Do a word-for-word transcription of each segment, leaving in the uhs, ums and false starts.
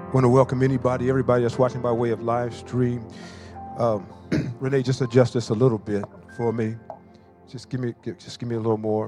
I want to welcome anybody, everybody that's watching by way of live stream. Um, Renee, just adjust this a little bit for me. Just give me, just give me a little more.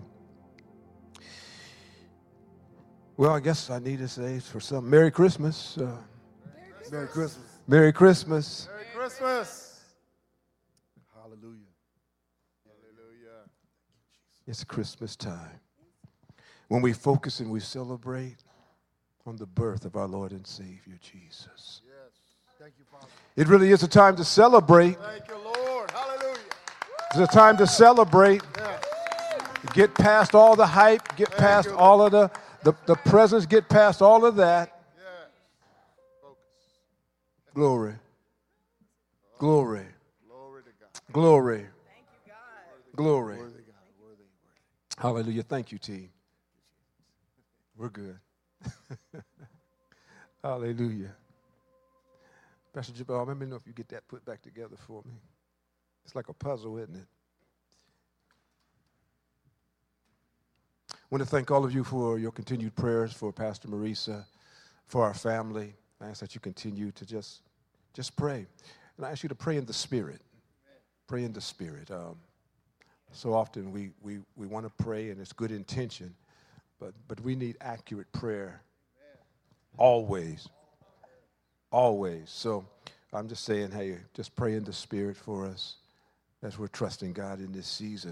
Well, I guess I need to say for some Merry Christmas. Uh, Merry Christmas. Merry Christmas. Merry Christmas. Hallelujah. Hallelujah. It's Christmas time. When we focus and we celebrate on the birth of our Lord and Savior, Jesus. Yes. Thank you, Father. It really is a time to celebrate. Thank you, Lord. Hallelujah. It's a time to celebrate. Yes. Get past all the hype. Get Thank past you, all of the, the, the presents. Get past all of that. Yes. Focus. Glory. Glory. Glory to God. Glory. Thank you, God. Glory. Worthy God. Worthy. Worthy. Hallelujah. Thank you, team. We're good. Hallelujah. Pastor Jabal, let me know if you get that put back together for me. It's like a puzzle, isn't it? I want to thank all of you for your continued prayers for Pastor Marisa, for our family. I ask that you continue to just, just pray. And I ask you to pray in the Spirit. Pray in the Spirit. Um, so often we, we, we want to pray, and it's good intention, but, but we need accurate prayer always. Always. So I'm just saying, hey, just pray in the Spirit for us as we're trusting God in this season.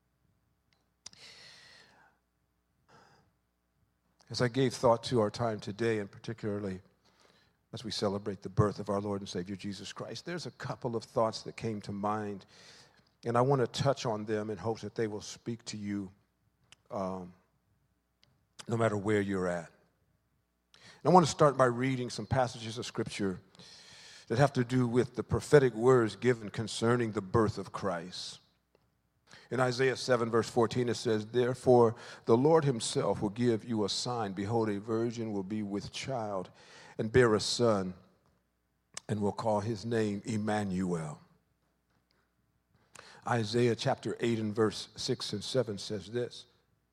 As I gave thought to our time today, and particularly as we celebrate the birth of our Lord and Savior Jesus Christ, there's a couple of thoughts that came to mind, and I want to touch on them in hopes that they will speak to you um, no matter where you're at. And I want to start by reading some passages of Scripture that have to do with the prophetic words given concerning the birth of Christ. In Isaiah seven, verse fourteen, it says, "Therefore the Lord himself will give you a sign. Behold, a virgin will be with child and bear a son, and will call his name Emmanuel." Isaiah chapter eight and verse six and seven says this,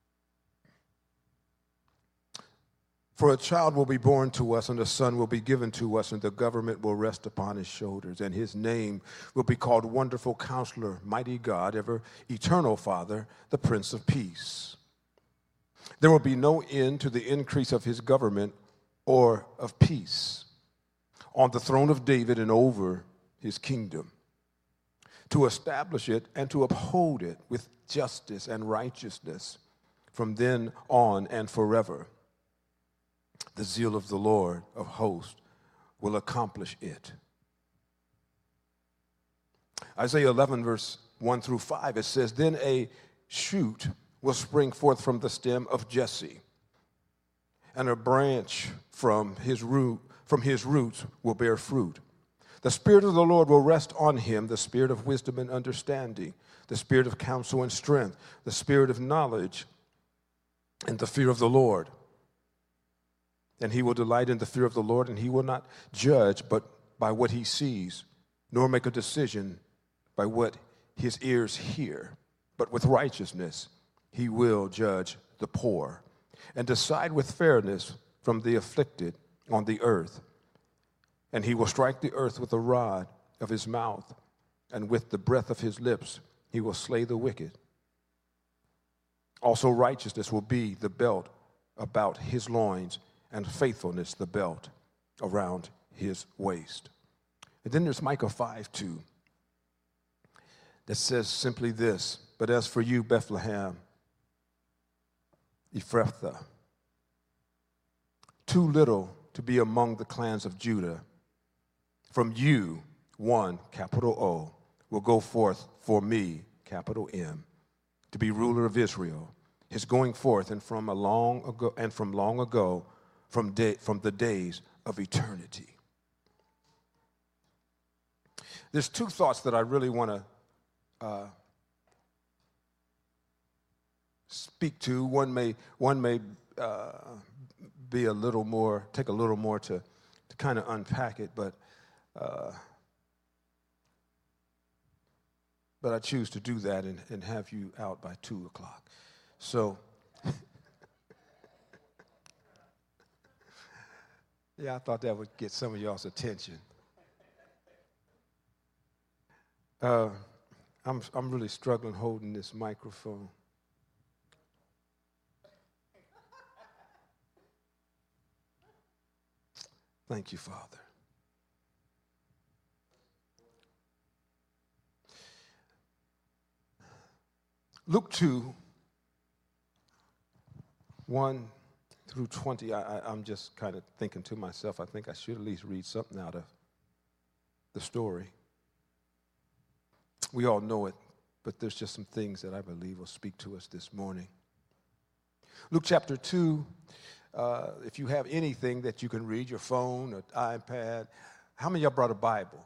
"For a child will be born to us, and a son will be given to us, and the government will rest upon his shoulders. And his name will be called Wonderful Counselor, Mighty God, Ever Eternal Father, the Prince of Peace. There will be no end to the increase of his government or of peace on the throne of David and over his kingdom, to establish it and to uphold it with justice and righteousness from then on and forever. The zeal of the Lord of hosts will accomplish it." Isaiah eleven, verse one through five, it says, "Then a shoot will spring forth from the stem of Jesse, and a branch from his root, from his roots will bear fruit. The Spirit of the Lord will rest on him, the Spirit of wisdom and understanding, the Spirit of counsel and strength, the Spirit of knowledge and the fear of the Lord. And he will delight in the fear of the Lord, and he will not judge but by what he sees, nor make a decision by what his ears hear. But with righteousness he will judge the poor, and decide with fairness from the afflicted on the earth. And he will strike the earth with the rod of his mouth, and with the breath of his lips he will slay the wicked. Also righteousness will be the belt about his loins, and faithfulness the belt around his waist." And then there's Micah five two that says simply this, "But as for you, Bethlehem, Ephrathah, too little to be among the clans of Judah, from you one, capital O, will go forth for me, capital M, to be ruler of Israel. His going forth and from a long ago and from long ago, from day, from the days of eternity." There's two thoughts that I really want to uh, speak to. One may one may uh, be a little more, take a little more to to kind of unpack it, but uh, but I choose to do that and, and have you out by two o'clock. So. Yeah, I thought that would get some of y'all's attention. Uh, I'm, I'm really struggling holding this microphone. Thank you, Father. Luke two, one through twenty, I, I, I'm just kind of thinking to myself, I think I should at least read something out of the story. We all know it, but there's just some things that I believe will speak to us this morning. Luke chapter two, uh, if you have anything that you can read, your phone, an iPad, how many of y'all brought a Bible?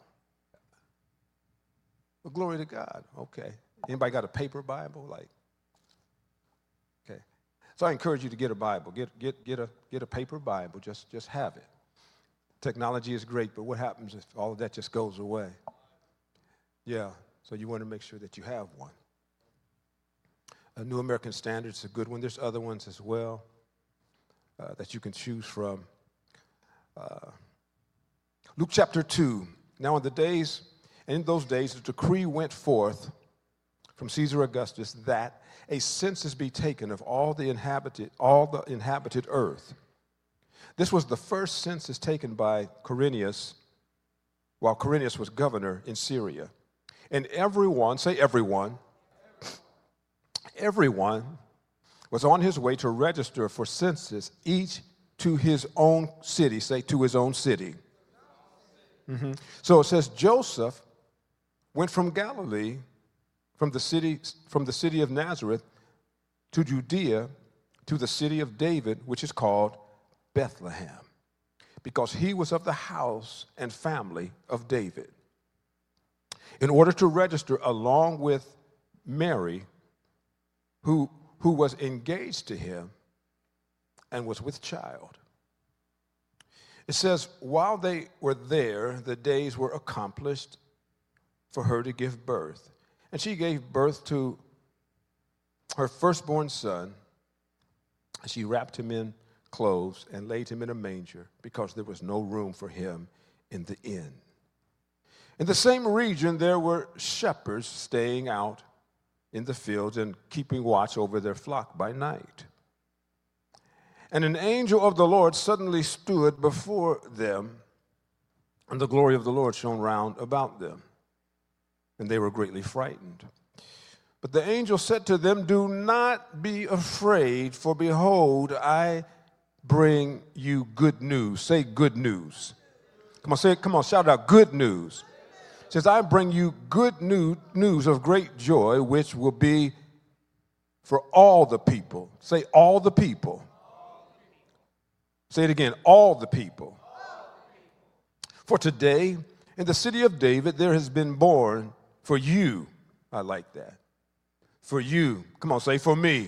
Well, glory to God. Okay. Anybody got a paper Bible? Like, okay. So I encourage you to get a Bible. Get get get a get a paper Bible. Just just have it. Technology is great, but what happens if all of that just goes away? Yeah. So you want to make sure that you have one. A New American Standard is a good one. There's other ones as well uh, that you can choose from. Uh, Luke chapter two. Now in the days, and in those days, a decree went forth from Caesar Augustus that a census be taken of all the inhabited, all the inhabited earth. This was the first census taken by Quirinius while Quirinius was governor in Syria. And everyone, say everyone, everyone was on his way to register for census, each to his own city, say to his own city. Mm-hmm. So it says Joseph went from Galilee, from the city, from the city of Nazareth to Judea, to the city of David, which is called Bethlehem, because he was of the house and family of David, in order to register along with Mary, who, who was engaged to him and was with child. It says, while they were there, the days were accomplished for her to give birth. And she gave birth to her firstborn son. She wrapped him in clothes and laid him in a manger because there was no room for him in the inn. In the same region, there were shepherds staying out in the fields and keeping watch over their flock by night. And an angel of the Lord suddenly stood before them, and the glory of the Lord shone round about them. And they were greatly frightened. But the angel said to them, do not be afraid, for behold, I bring you good news. Say good news. Come on, say it. Come on, shout out good news. It says, I bring you good new, news of great joy, which will be for all the people. Say all the people. Say it again, all the people. For today, in the city of David, there has been born for you. I like that. For you. Come on, say for me.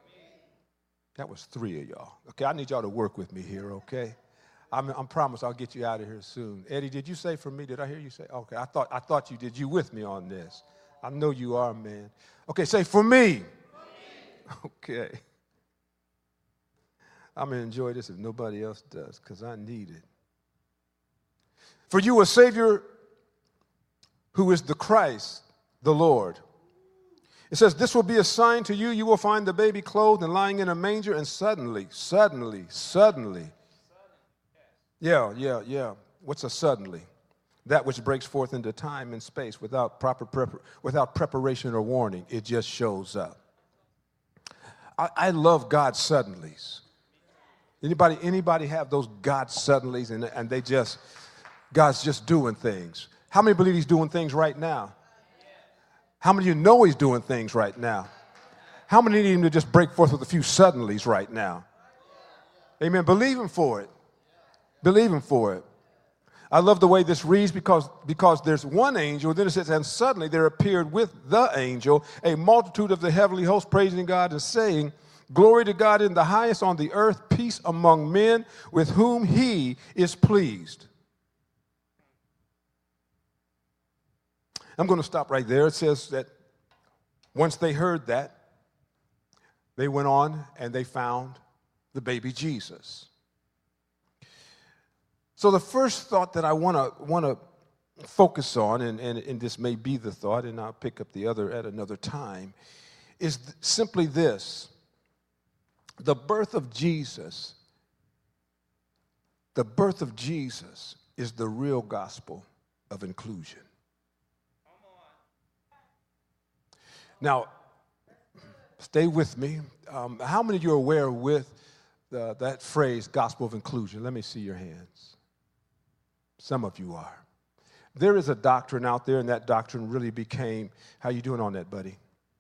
That was three of y'all. Okay, I need y'all to work with me here, okay? I'm, I'm promised I'll get you out of here soon. Eddie, did you say for me? Did I hear you say? Okay, I thought I thought you did. You with me on this? I know you are, man. Okay, say for me. For me. Okay. I'm going to enjoy this if nobody else does, because I need it. For you a Savior who is the Christ, the Lord. It says, this will be a sign to you. You will find the baby clothed and lying in a manger, and suddenly, suddenly, suddenly. Yeah, yeah, yeah. What's a suddenly? That which breaks forth into time and space without proper prep- without preparation or warning. It just shows up. I, I love God's suddenlies. Anybody, anybody have those God suddenlies, and, and they just, God's just doing things? How many believe he's doing things right now? How many of you know he's doing things right now? How many need him to just break forth with a few suddenlies right now? Amen. Believe him for it. Believe him for it. I love the way this reads because, because there's one angel, then it says, and suddenly there appeared with the angel a multitude of the heavenly host praising God and saying, glory to God in the highest on the earth, peace among men with whom he is pleased. I'm going to stop right there. It says that once they heard that, they went on and they found the baby Jesus. So the first thought that I want to want to focus on, and, and, and this may be the thought, and I'll pick up the other at another time, is th- simply this. The birth of Jesus, the birth of Jesus is the real gospel of inclusion. Now, stay with me. Um, how many of you are aware with the, that phrase, gospel of inclusion? Let me see your hands. Some of you are. There is a doctrine out there, and that doctrine really became, how you doing on that, buddy?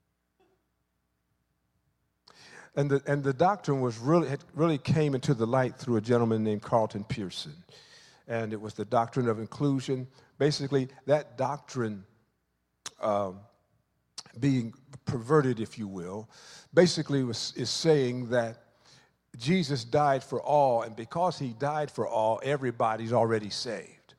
And the, and the doctrine was really, it really came into the light through a gentleman named Carlton Pearson. And it was the doctrine of inclusion. Basically, that doctrine um, being perverted, if you will, basically was, is saying that Jesus died for all, and because he died for all, everybody's already saved.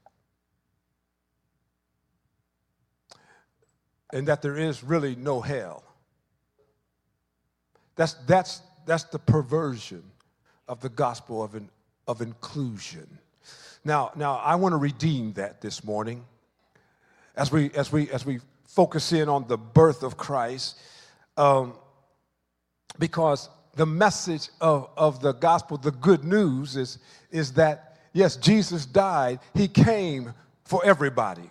And that there is really no hell. That's, that's, that's the perversion of the gospel of, in, of inclusion. Now, now I want to redeem that this morning as we, as we, as we focus in on the birth of Christ, um, because the message of, of the gospel, the good news is, is that, yes, Jesus died. He came for everybody.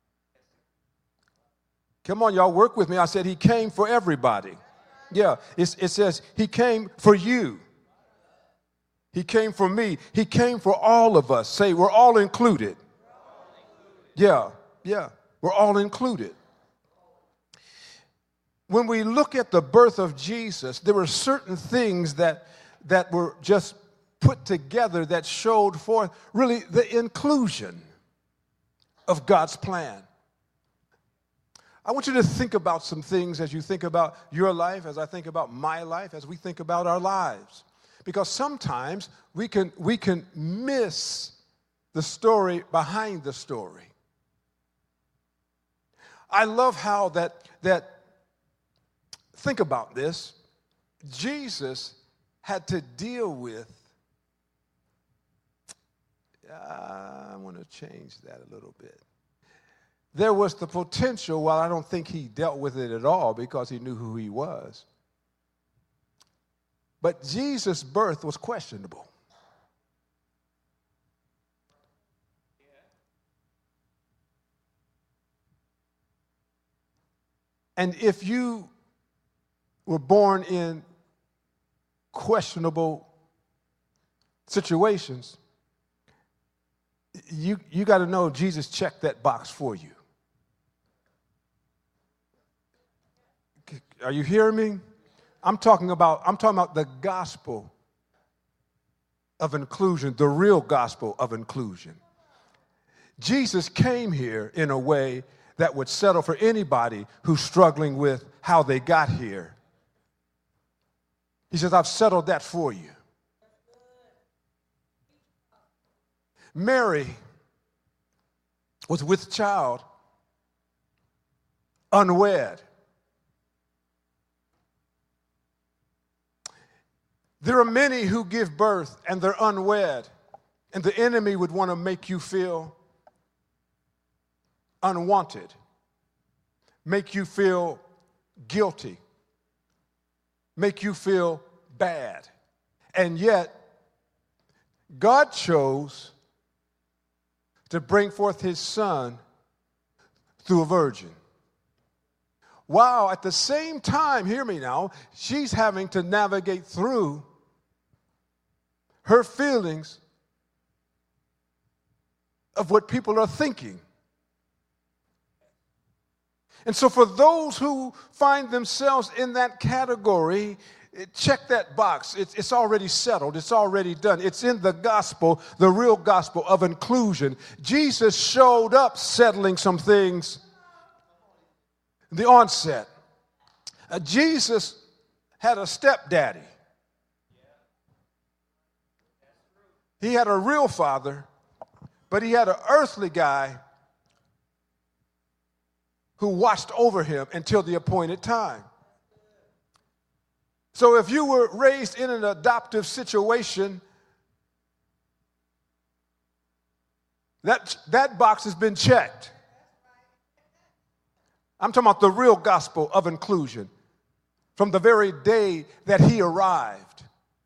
Come on, y'all, work with me. I said he came for everybody. Yeah, it's, it says he came for you. He came for me. He came for all of us. Say, we're all included. Yeah, yeah, we're all included. When we look at the birth of Jesus, there were certain things that, that were just put together that showed forth really the inclusion of God's plan. I want you to think about some things as you think about your life, as I think about my life, as we think about our lives. Because sometimes we can, we can miss the story behind the story. I love how that, that think about this, Jesus had to deal with, uh, I want to change that a little bit. There was the potential, well, I don't think he dealt with it at all because he knew who he was. But Jesus' birth was questionable. And if you were born in questionable situations, you, you got to know Jesus checked that box for you. Are you hearing me? I'm talking about, I'm talking about the gospel of inclusion, the real gospel of inclusion. Jesus came here in a way that would settle for anybody who's struggling with how they got here. He says, I've settled that for you. Mary was with child, unwed. There are many who give birth and they're unwed, and the enemy would want to make you feel unwanted, make you feel guilty, make you feel bad. And yet, God chose to bring forth his son through a virgin. While at the same time, hear me now, she's having to navigate through her feelings of what people are thinking. And so for those who find themselves in that category, check that box. It's, it's already settled. It's already done. It's in the gospel, the real gospel of inclusion. Jesus showed up settling some things in the onset. Uh, Jesus had a stepdaddy. He had a real father, but he had an earthly guy who watched over him until the appointed time. So if you were raised in an adoptive situation, That, that box has been checked. I'm talking about the real gospel of inclusion from the very day that he arrived.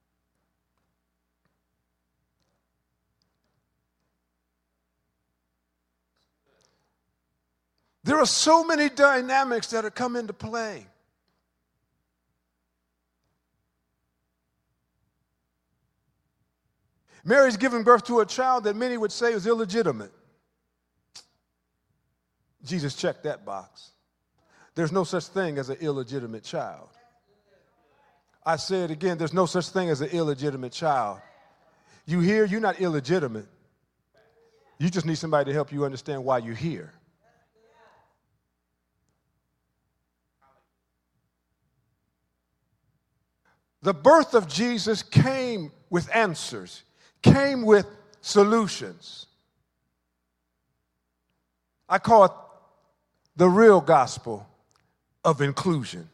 There are so many dynamics that have come into play. Mary's giving birth to a child that many would say is illegitimate. Jesus checked that box. There's no such thing as an illegitimate child. I say it again, there's no such thing as an illegitimate child. You here, you're not illegitimate. You just need somebody to help you understand why you're here. The birth of Jesus came with answers, came with solutions. I call it the real gospel of inclusion.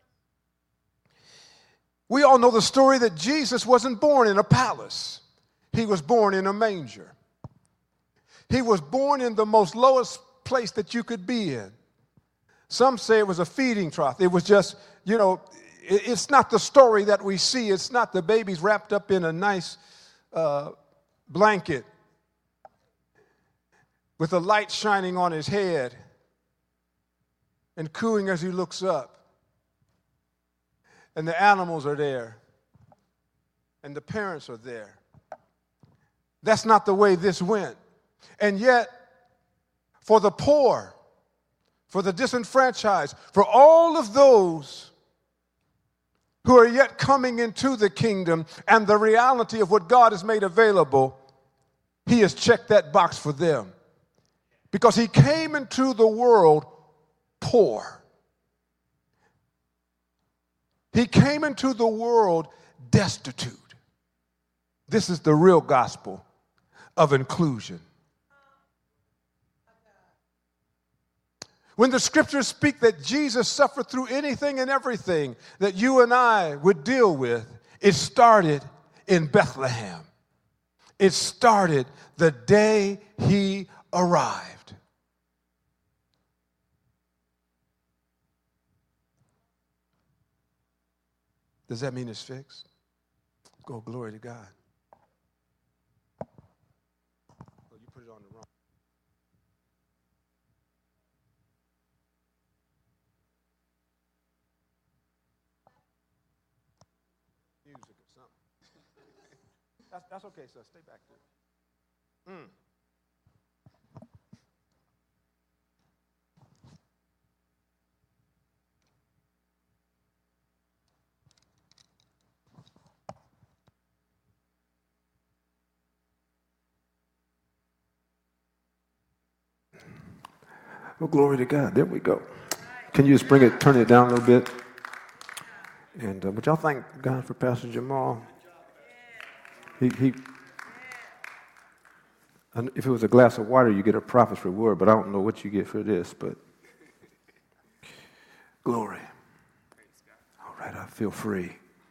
We all know the story that Jesus wasn't born in a palace. He was born in a manger. He was born in the most lowest place that you could be in. Some say it was a feeding trough. It was just, you know, it's not the story that we see. It's not the baby's wrapped up in a nice uh, blanket with a light shining on his head and cooing as he looks up. And the animals are there. And the parents are there. That's not the way this went. And yet, for the poor, for the disenfranchised, for all of those who are yet coming into the kingdom and the reality of what God has made available, he has checked that box for them. Because he came into the world poor. He came into the world destitute. This is the real gospel of inclusion. When the scriptures speak that Jesus suffered through anything and everything that you and I would deal with, it started in Bethlehem. It started the day he arrived. Does that mean it's fixed? Go, glory to God. Oh, you put it on the wrong. Music or something. That's, that's okay, sir. Stay back there. Mm. Well, glory to God. There we go. Can you just bring it, turn it down a little bit? And uh, would y'all thank God for Pastor Jamal? He, he, and if it was a glass of water, you get a prophet's reward, but I don't know what you get for this, but glory. All right, I feel free.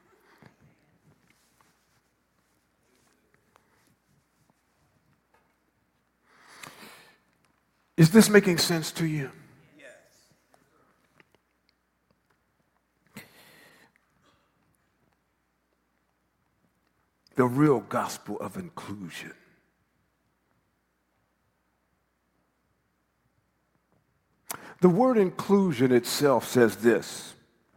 Is this making sense to you? Yes. The real gospel of inclusion. The word inclusion itself says this: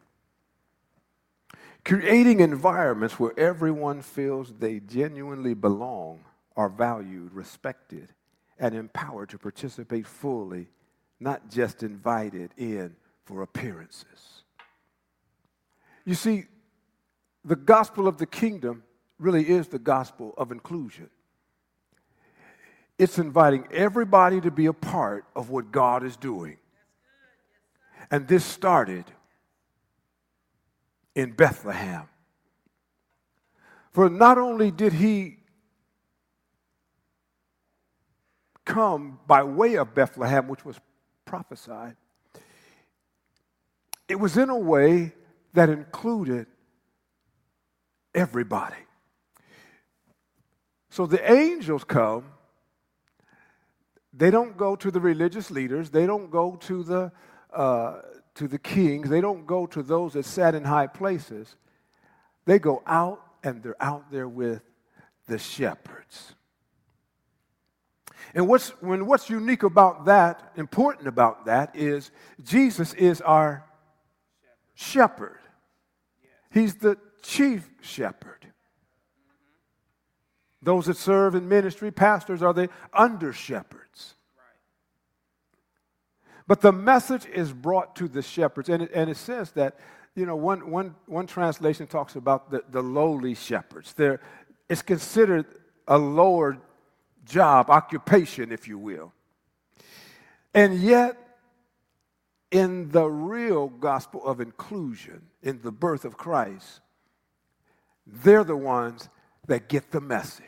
creating environments where everyone feels they genuinely belong, are valued, respected, and empowered to participate fully, not just invited in for appearances. You see, the gospel of the kingdom really is the gospel of inclusion. It's inviting everybody to be a part of what God is doing. And this started in Bethlehem. For not only did he come by way of Bethlehem, which was prophesied, it was in a way that included everybody. So the angels come They don't go to the religious leaders. They don't go to the, uh, to the kings. They don't go to those that sat in high places. They go out, and they're out there with the shepherds. And what's, when what's unique about that, important about that, is Jesus is our shepherd. He's the chief shepherd. Those that serve in ministry, pastors, are the under shepherds. But the message is brought to the shepherds. And it, and it says that, you know, one, one, one translation talks about the, the lowly shepherds. They're, it's considered a lower job, occupation, if you will. And yet, in the real gospel of inclusion, in the birth of Christ, they're the ones that get the message.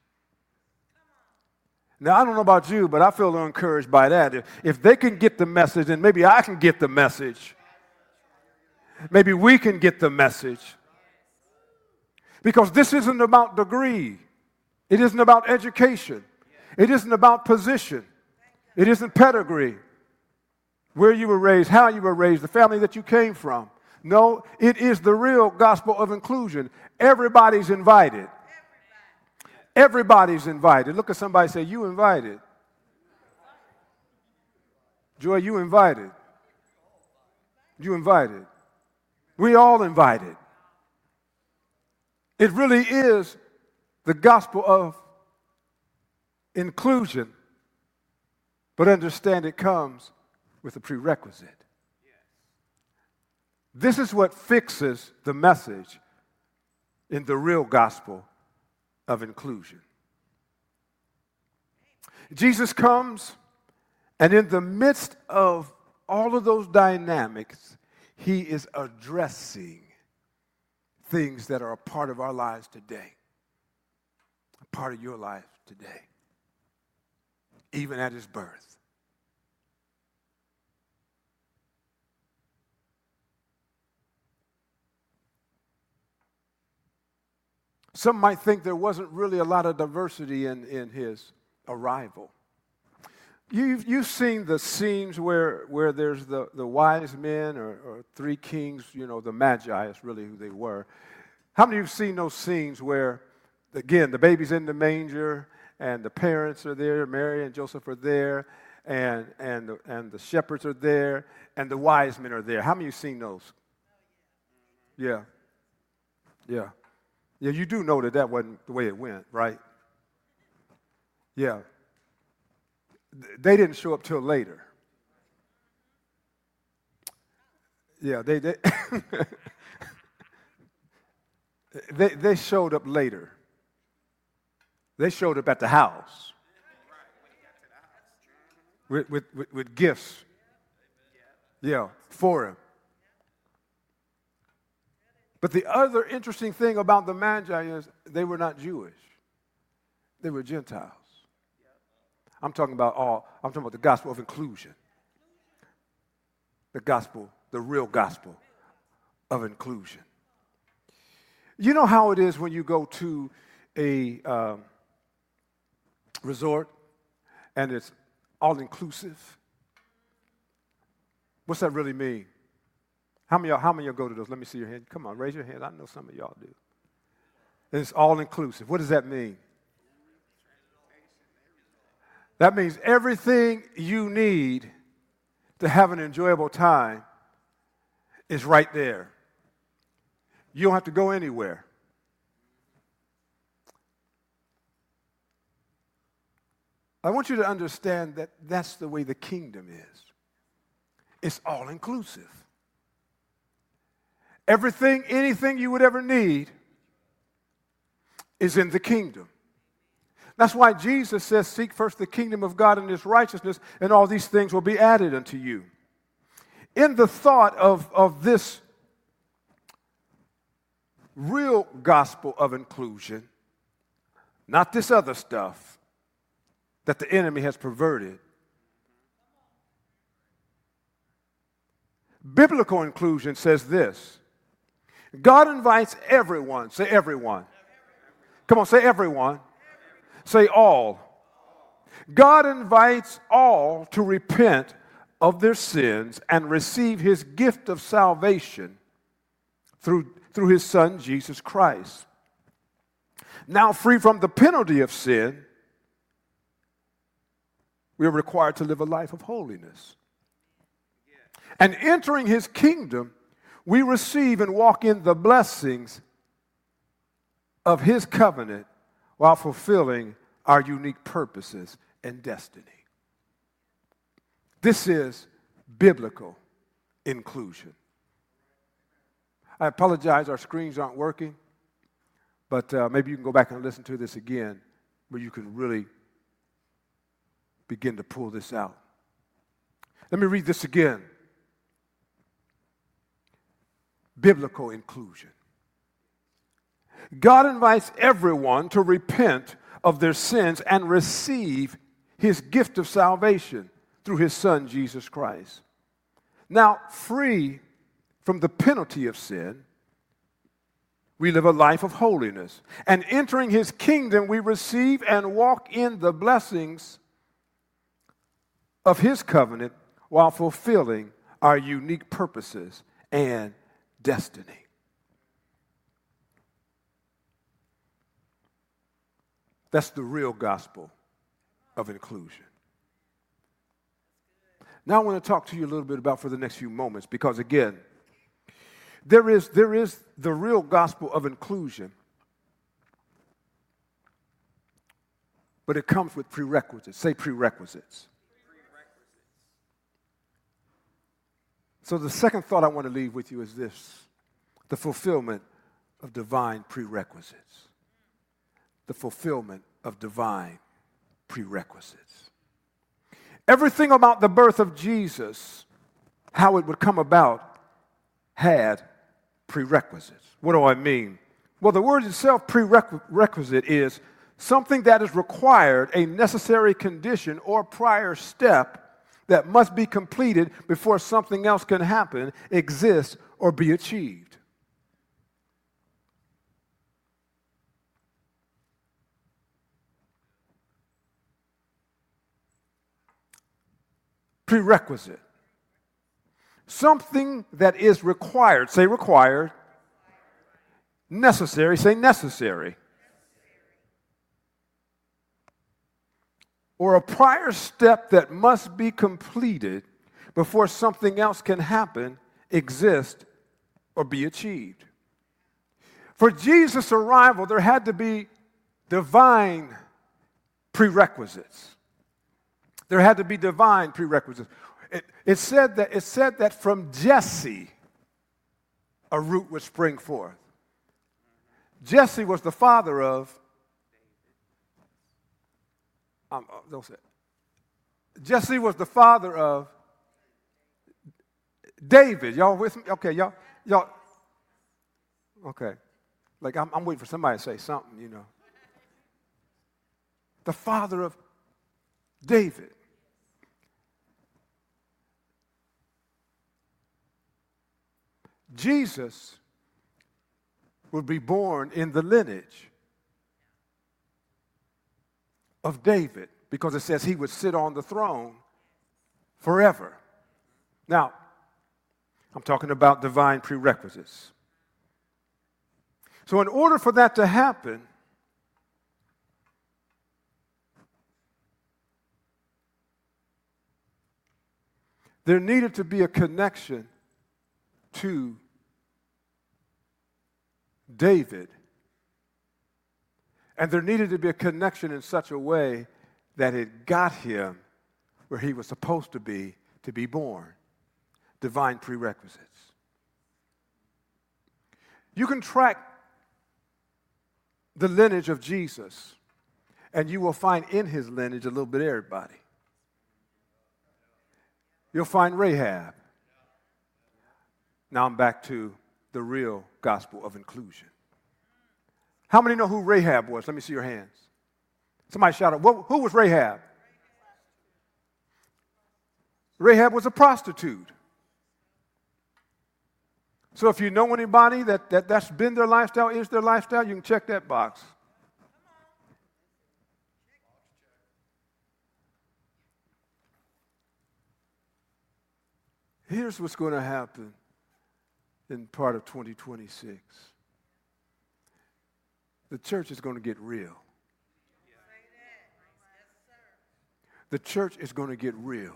Now, I don't know about you, but I feel encouraged by that. If, if they can get the message, then maybe I can get the message. Maybe we can get the message. Because this isn't about degree. It isn't about education. It isn't about position. It isn't pedigree. Where you were raised, how you were raised, the family that you came from. No, it is the real gospel of inclusion. Everybody's invited. Everybody's invited. Look at somebody and say, you invited. Joy, you invited. You invited. We all invited. It really is the gospel of inclusion, but understand it comes with a prerequisite. This is what fixes the message in the real gospel of inclusion. Jesus comes, and in the midst of all of those dynamics, he is addressing things that are a part of our lives today, a part of your life today, even at his birth. Some might think there wasn't really a lot of diversity in, in his arrival. You've, you've seen the scenes where, where there's the, the wise men or, or three kings, you know, the Magi is really who they were. How many of you have seen those scenes where, again, the baby's in the manger and the parents are there, Mary and Joseph are there, and, and, the, and the shepherds are there, and the wise men are there? How many of you have seen those? Yeah. Yeah. Yeah, you do know that that wasn't the way it went, right? Yeah. They didn't show up till later. Yeah, they they, they they showed up later. They showed up at the house with with, with, with gifts. Yeah, for him. But the other interesting thing about the Magi is they were not Jewish. They were Gentiles. I'm talking about all, I'm talking about the gospel of inclusion. The gospel, the real gospel of inclusion. You know how it is when you go to a um, resort and it's all-inclusive? What's that really mean? How many, of y'all, how many of y'all go to those? Let me see your hand. Come on, raise your hand. I know some of y'all do. And it's all-inclusive. What does that mean? That means everything you need to have an enjoyable time is right there. You don't have to go anywhere. I want you to understand that that's the way the kingdom is. It's all-inclusive. Everything, anything you would ever need is in the kingdom. That's why Jesus says, seek first the kingdom of God and his righteousness, and all these things will be added unto you. In the thought of, of this real gospel of inclusion, not this other stuff that the enemy has perverted, biblical inclusion says this: God invites everyone. Say everyone. Come on, say everyone. Say all. God invites all to repent of their sins and receive his gift of salvation through, through his Son, Jesus Christ. Now free from the penalty of sin, we are required to live a life of holiness. And entering his kingdom, we receive and walk in the blessings of his covenant while fulfilling our unique purposes and destiny. This is biblical inclusion. I apologize, our screens aren't working, but uh, maybe you can go back and listen to this again where you can really begin to pull this out. Let me read this again. Biblical inclusion. God invites everyone to repent of their sins and receive his gift of salvation through his Son, Jesus Christ. Now, free from the penalty of sin, we live a life of holiness. And entering his kingdom, we receive and walk in the blessings of his covenant while fulfilling our unique purposes and destiny. That's the real gospel of inclusion. Now I want to talk to you a little bit about for the next few moments, because again, there is, there is the real gospel of inclusion, but it comes with prerequisites. Say prerequisites. So the second thought I want to leave with you is this: the fulfillment of divine prerequisites. The fulfillment of divine prerequisites. Everything about the birth of Jesus, how it would come about, had prerequisites. What do I mean? Well, the word itself, prerequisite, is something that is required, a necessary condition or prior step that must be completed before something else can happen, exist, or be achieved. Prerequisite. Something that is required. Say required. Necessary. Say necessary. Or a prior step that must be completed before something else can happen, exist, or be achieved. For Jesus' arrival, there had to be divine prerequisites. There had to be divine prerequisites. It, it, said that, it said that from Jesse, a root would spring forth. Jesse was the father of, um, don't say it. Jesse was the father of David. Y'all with me? Okay, y'all, y'all, okay. Like I'm, I'm waiting for somebody to say something, you know. The father of David. Jesus would be born in the lineage of David, because it says he would sit on the throne forever. Now, I'm talking about divine prerequisites. So in order for that to happen, there needed to be a connection to David. And there needed to be a connection in such a way that it got him where he was supposed to be to be born. Divine prerequisites. You can track the lineage of Jesus, and you will find in his lineage a little bit of everybody. You'll find Rahab. Now I'm back to the real gospel of inclusion. How many know who Rahab was? Let me see your hands. Somebody shout out. Who was Rahab? Rahab was a prostitute. So if you know anybody that, that that's been their lifestyle, is their lifestyle, you can check that box. Here's what's going to happen in part of twenty twenty-six. The church is going to get real. The church is going to get real.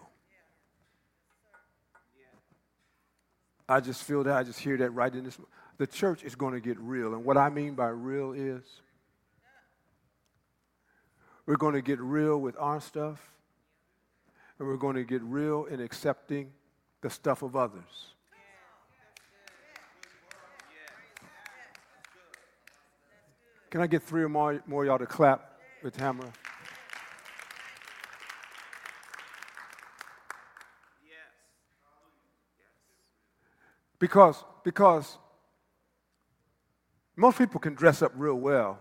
I just feel that. I just hear that right in this. The church is going to get real. And what I mean by real is we're going to get real with our stuff, and we're going to get real in accepting the stuff of others. Can I get three or more, more of y'all to clap with Tamara? Because, because most people can dress up real well,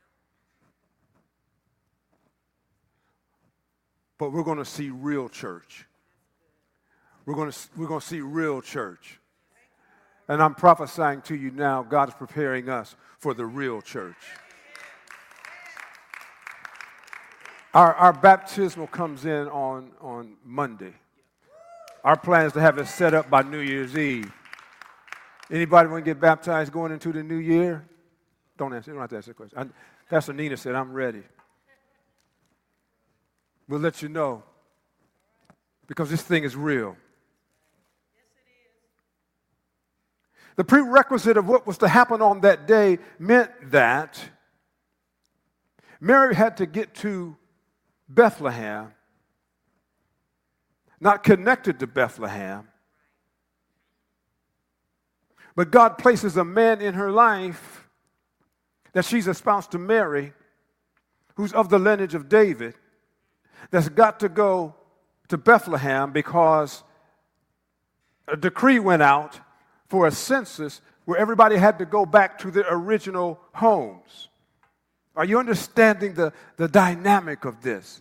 but we're going to see real church. We're going to, we're going to see real church. And I'm prophesying to you now, God is preparing us for the real church. Our, our baptismal comes in on, on Monday. Our plan is to have it set up by New Year's Eve. Anybody want to get baptized going into the new year? Don't answer. You don't have to answer the question. I, Pastor Nina said, I'm ready. We'll let you know because this thing is real. The prerequisite of what was to happen on that day meant that Mary had to get to Bethlehem, not connected to Bethlehem, but God places a man in her life that she's espoused to Mary, who's of the lineage of David, that's got to go to Bethlehem because a decree went out for a census where everybody had to go back to their original homes. Are you understanding the, the dynamic of this?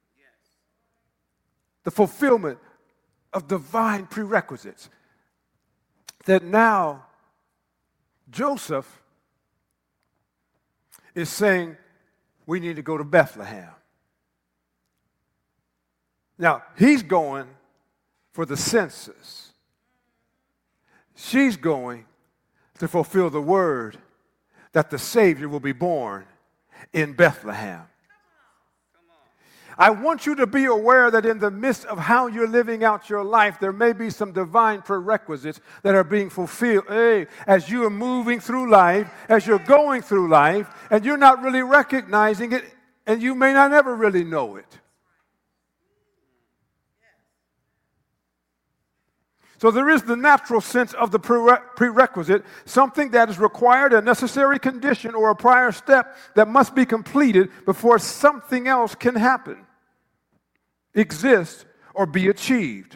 The fulfillment of divine prerequisites. That now Joseph is saying we need to go to Bethlehem. Now, he's going for the census. She's going to fulfill the word that the Savior will be born in Bethlehem. I want you to be aware that in the midst of how you're living out your life, there may be some divine prerequisites that are being fulfilled. Hey, as you are moving through life, as you're going through life, and you're not really recognizing it, and you may not ever really know it. So there is the natural sense of the prerequisite, something that is required, a necessary condition or a prior step that must be completed before something else can happen, exist, or be achieved.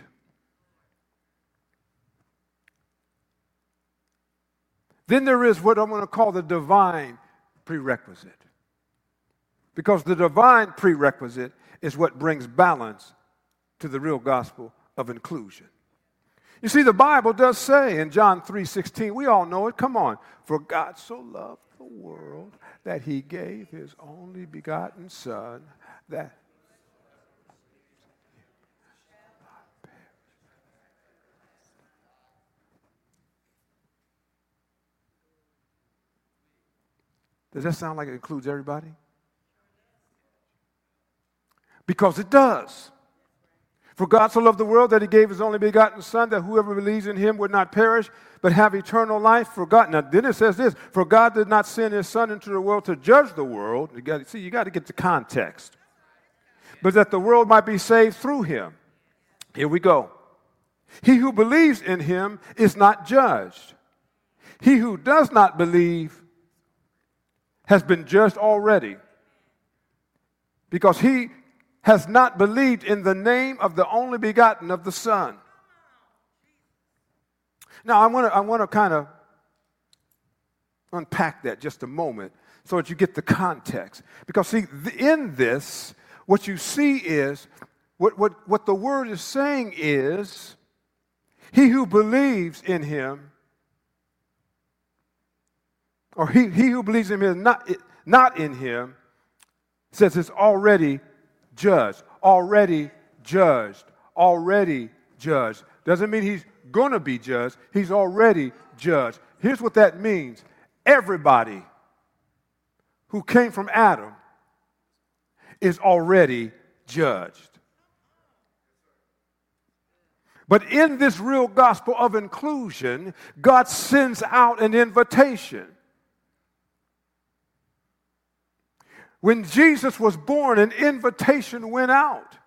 Then there is what I'm going to call the divine prerequisite. Because the divine prerequisite is what brings balance to the real gospel of inclusion. You see, the Bible does say in John three sixteen, we all know it, come on. For God so loved the world that he gave his only begotten Son, that Does that sound like it includes everybody? Because it does. For God so loved the world that he gave his only begotten Son, that whoever believes in him would not perish, but have eternal life. For God, now then it says this, for God did not send his Son into the world to judge the world. You got, see, you got to get the context. But that the world might be saved through him. Here we go. He who believes in him is not judged. He who does not believe has been judged already, because he has not believed in the name of the only begotten of the Son. Now, I want to I want to kind of unpack that just a moment so that you get the context. Because, see, in this, what you see is, what, what, what the word is saying is, he who believes in him, or he, he who believes in him is not, not in him, says it's already judged, already judged, already judged. Doesn't mean he's going to be judged. He's already judged. Here's what that means. Everybody who came from Adam is already judged. But in this real gospel of inclusion, God sends out an invitation. When Jesus was born, an invitation went out.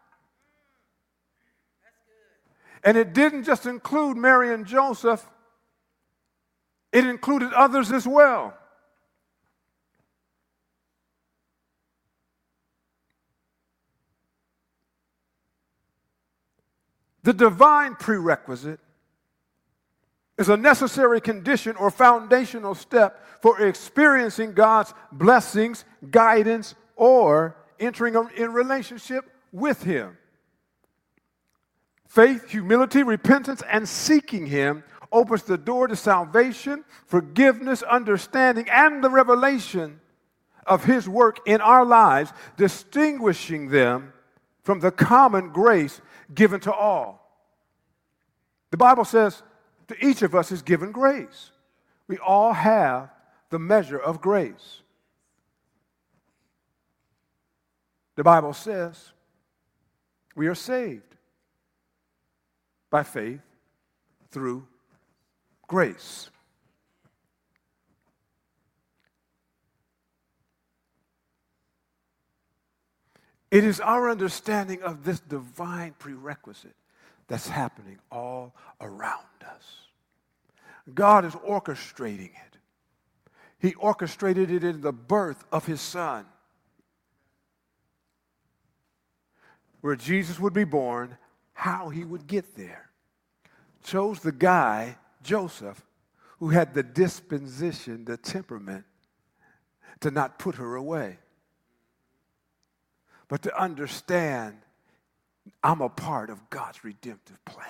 And it didn't just include Mary and Joseph, it included others as well. The divine prerequisite is a necessary condition or foundational step for experiencing God's blessings, guidance, or entering in relationship with Him. Faith, humility, repentance, and seeking Him opens the door to salvation, forgiveness, understanding, and the revelation of His work in our lives, distinguishing them from the common grace given to all. The Bible says to each of us is given grace. We all have the measure of grace. The Bible says we are saved by faith through grace. It is our understanding of this divine prerequisite that's happening all around us. God is orchestrating it. He orchestrated it in the birth of His Son, where Jesus would be born, how He would get there. Chose the guy, Joseph, who had the disposition, the temperament, to not put her away, but to understand I'm a part of God's redemptive plan.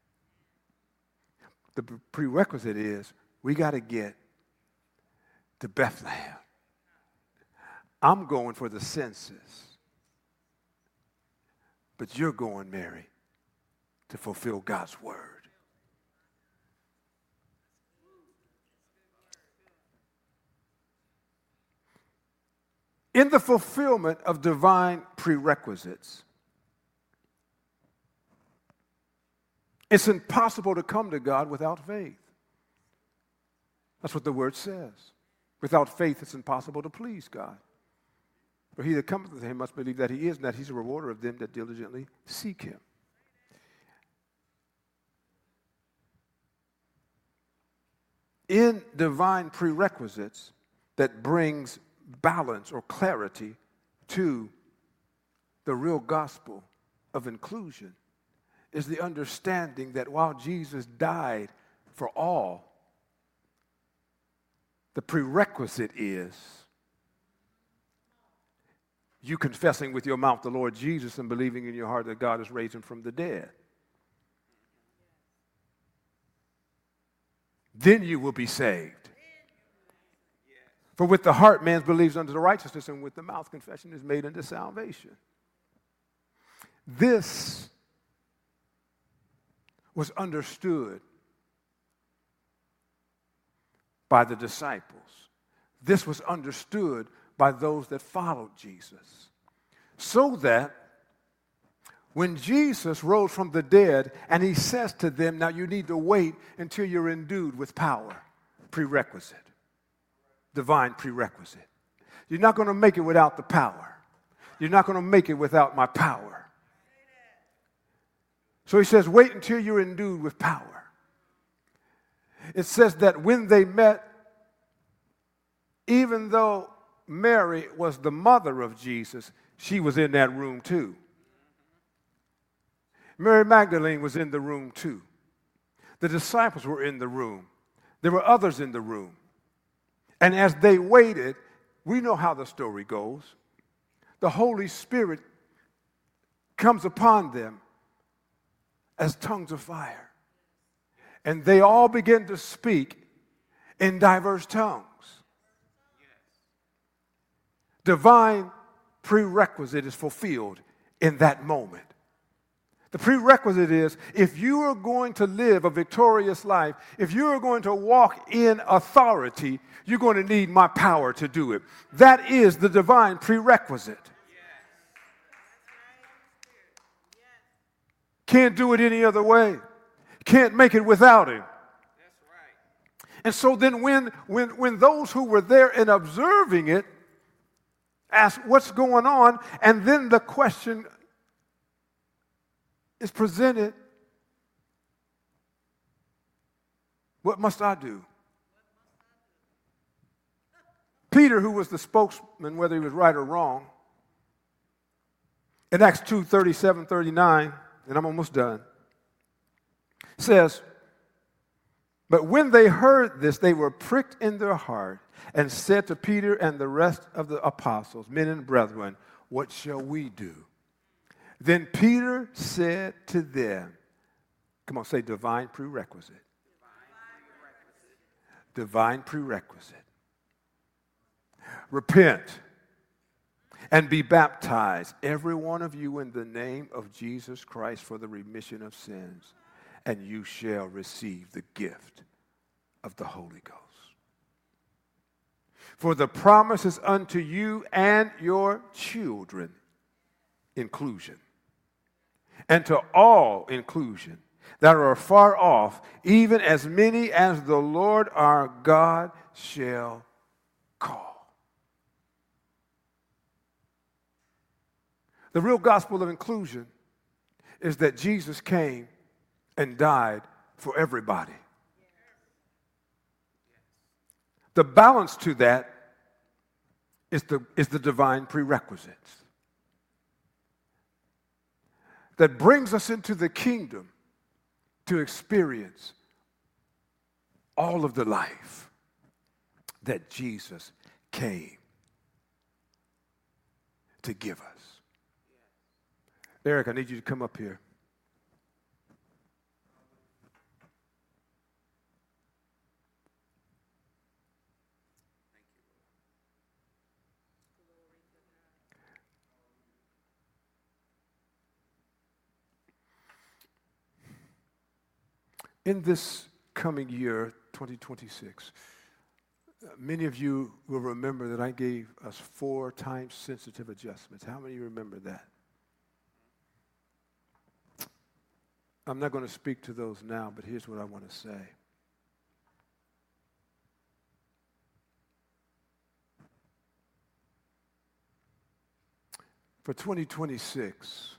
The prerequisite is we got to get to Bethlehem. I'm going for the census, but you're going, Mary, to fulfill God's word. In the fulfillment of divine prerequisites, it's impossible to come to God without faith. That's what the word says. Without faith, it's impossible to please God. For he that cometh to Him must believe that He is, and that He's a rewarder of them that diligently seek Him. In divine prerequisites that brings balance or clarity to the real gospel of inclusion is the understanding that while Jesus died for all, the prerequisite is you confessing with your mouth the Lord Jesus and believing in your heart that God has raised Him from the dead. Then you will be saved. For with the heart man believes unto the righteousness, and with the mouth confession is made unto salvation. This was understood by the disciples. This was understood by those that followed Jesus. So that when Jesus rose from the dead and He says to them, now you need to wait until you're endued with power, prerequisite. Divine prerequisite. You're not going to make it without the power. You're not going to make it without my power. So He says, wait until you're endued with power. It says that when they met, even though Mary was the mother of Jesus, she was in that room too. Mary Magdalene was in the room too. The disciples were in the room. There were others in the room. And as they waited, we know how the story goes. The Holy Spirit comes upon them as tongues of fire. And they all begin to speak in diverse tongues. Divine prerequisite is fulfilled in that moment. The prerequisite is, if you are going to live a victorious life, if you are going to walk in authority, you're going to need my power to do it. That is the divine prerequisite. Can't do it any other way. Can't make it without him. And so then when, when, when those who were there and observing it asked what's going on, and then the question is presented, what must I do? Peter, who was the spokesman, whether he was right or wrong, in Acts two, thirty-seven, thirty-nine, and I'm almost done, says, but when they heard this, they were pricked in their heart and said to Peter and the rest of the apostles, men and brethren, what shall we do? Then Peter said to them, come on, say divine prerequisite. Divine prerequisite. Repent and be baptized, every one of you, in the name of Jesus Christ for the remission of sins, and you shall receive the gift of the Holy Ghost. For the promise is unto you and your children, inclusion, and to all, inclusion, that are far off, even as many as the Lord our God shall call. The real gospel of inclusion is that Jesus came and died for everybody. The balance to that is the, is the divine prerequisites that brings us into the kingdom to experience all of the life that Jesus came to give us. Eric, I need you to come up here. In this coming year, twenty twenty-six, many of you will remember that I gave us four time-sensitive adjustments. How many of you remember that? I'm not going to speak to those now, but here's what I want to say. For twenty twenty-six,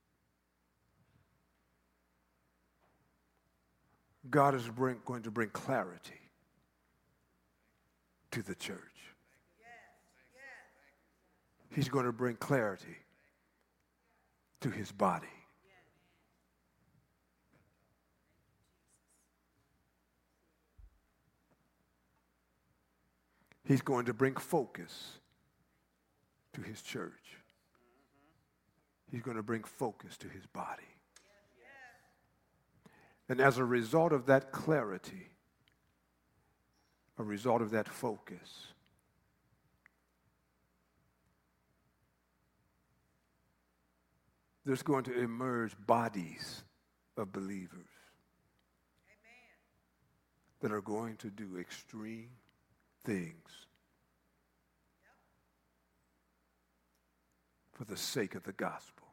God is bring, going to bring clarity to the church. He's going to bring clarity to his body. He's going to bring focus to his church. He's going to bring focus to his body. And as a result of that clarity, a result of that focus, there's going to emerge bodies of believers Amen. That are going to do extreme things yep. for the sake of the gospel.